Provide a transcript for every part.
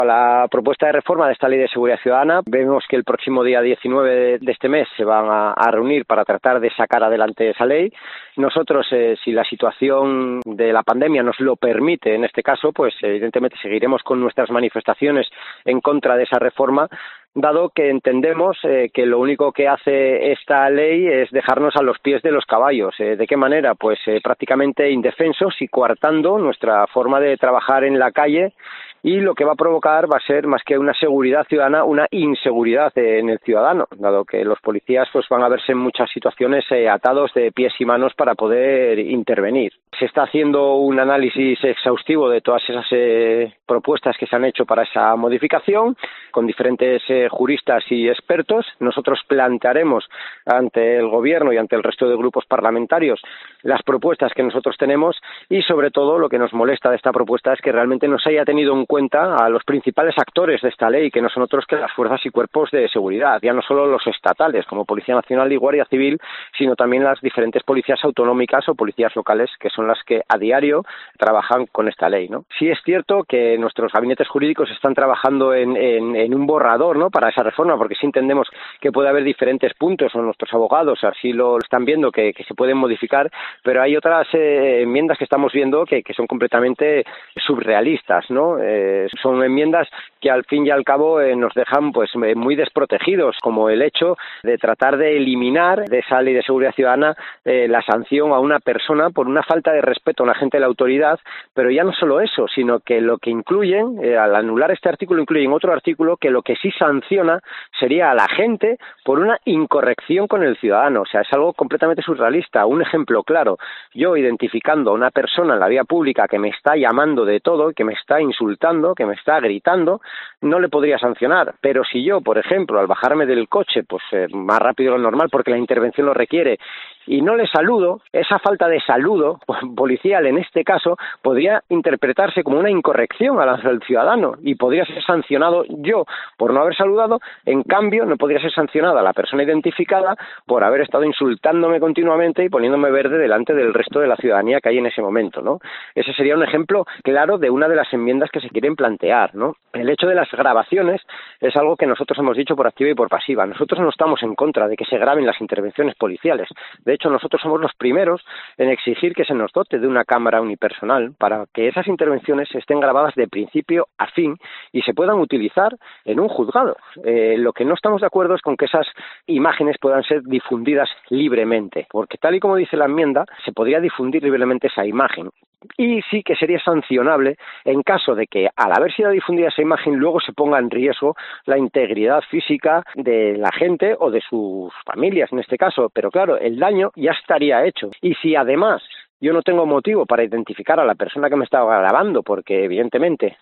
La propuesta de reforma de esta Ley de Seguridad Ciudadana, vemos que el próximo día 19 de este mes se van a reunir para tratar de sacar adelante esa ley. Nosotros, si la situación de la pandemia nos lo permite, en este caso, pues evidentemente seguiremos con nuestras manifestaciones en contra de esa reforma, dado que entendemos que lo único que hace esta ley es dejarnos a los pies de los caballos. ¿De qué manera? Pues prácticamente indefensos y coartando nuestra forma de trabajar en la calle, y lo que va a provocar va a ser, más que una seguridad ciudadana, una inseguridad en el ciudadano, dado que los policías pues van a verse en muchas situaciones atados de pies y manos para poder intervenir. Se está haciendo un análisis exhaustivo de todas esas propuestas que se han hecho para esa modificación, con diferentes juristas y expertos. Nosotros plantearemos ante el Gobierno y ante el resto de grupos parlamentarios las propuestas que nosotros tenemos, y sobre todo lo que nos molesta de esta propuesta es que realmente no se haya tenido en cuenta a los principales actores de esta ley, que no son otros que las fuerzas y cuerpos de seguridad, ya no solo los estatales como Policía Nacional y Guardia Civil, sino también las diferentes policías autonómicas o policías locales, que son las que a diario trabajan con esta ley, ¿no? Sí es cierto que nuestros gabinetes jurídicos están trabajando en un borrador, ¿no?, para esa reforma, porque sí entendemos que puede haber diferentes puntos, o nuestros abogados así lo están viendo, que se pueden modificar, pero hay otras enmiendas que estamos viendo que son completamente surrealistas, ¿no? Son enmiendas que al fin y al cabo nos dejan pues muy desprotegidos, como el hecho de tratar de eliminar de esa Ley de Seguridad Ciudadana la sanción a una persona por una falta de respeto a un agente de la autoridad, pero ya no solo eso, sino que lo que incluyen, al anular este artículo, incluyen otro artículo que lo que sí sanciona sería a la gente por una incorrección con el ciudadano. O sea, es algo completamente surrealista. Un ejemplo claro: yo identificando a una persona en la vía pública que me está llamando de todo, que me está insultando, que me está gritando, no le podría sancionar. Pero si yo, por ejemplo, al bajarme del coche, pues más rápido de lo normal porque la intervención lo requiere, y no le saludo, esa falta de saludo policial en este caso podría interpretarse como una incorrección al ciudadano y podría ser sancionado yo por no haber saludado. En cambio, no podría ser sancionada la persona identificada por haber estado insultándome continuamente y poniéndome verde delante del resto de la ciudadanía que hay en ese momento, ¿no? Ese sería un ejemplo claro de una de las enmiendas que se quieren plantear, ¿no? El hecho de las grabaciones es algo que nosotros hemos dicho por activa y por pasiva. Nosotros no estamos en contra de que se graben las intervenciones policiales. De hecho, nosotros somos los primeros en exigir que se nos dote de una cámara unipersonal para que esas intervenciones estén grabadas de principio a fin y se puedan utilizar en un juzgado. Lo que no estamos de acuerdo es con que esas imágenes puedan ser difundidas libremente, porque tal y como dice la enmienda, se podría difundir libremente esa imagen. Y sí que sería sancionable en caso de que, al haber sido difundida esa imagen, luego se ponga en riesgo la integridad física de la gente o de sus familias en este caso. Pero claro, el daño ya estaría hecho. Y si además yo no tengo motivo para identificar a la persona que me estaba grabando, porque evidentemente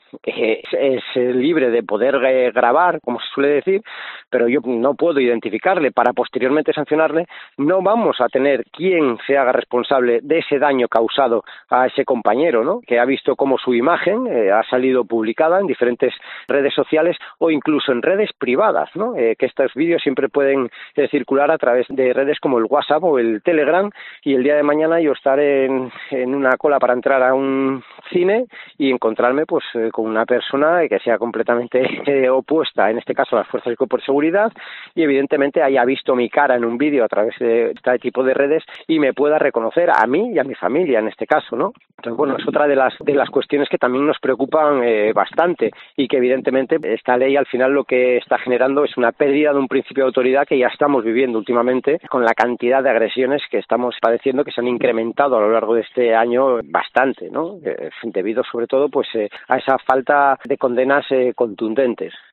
es libre de poder grabar, como se suele decir, pero yo no puedo identificarle para posteriormente sancionarle, no vamos a tener quien se haga responsable de ese daño causado a ese compañero, ¿no?, que ha visto cómo su imagen ha salido publicada en diferentes redes sociales o incluso en redes privadas, ¿no? Que estos vídeos siempre pueden circular a través de redes como el WhatsApp o el Telegram, y el día de mañana yo estaré en una cola para entrar a un cine y encontrarme pues con una persona que sea completamente opuesta, en este caso a las fuerzas y cuerpos de seguridad, y evidentemente haya visto mi cara en un vídeo a través de este tipo de redes y me pueda reconocer a mí y a mi familia en este caso, ¿no? Entonces, bueno, es otra de las cuestiones que también nos preocupan bastante, y que evidentemente esta ley al final lo que está generando es una pérdida de un principio de autoridad que ya estamos viviendo últimamente con la cantidad de agresiones que estamos padeciendo, que se han incrementado a lo largo de este año bastante, ¿no? Debido sobre todo pues a esa falta de condenas contundentes.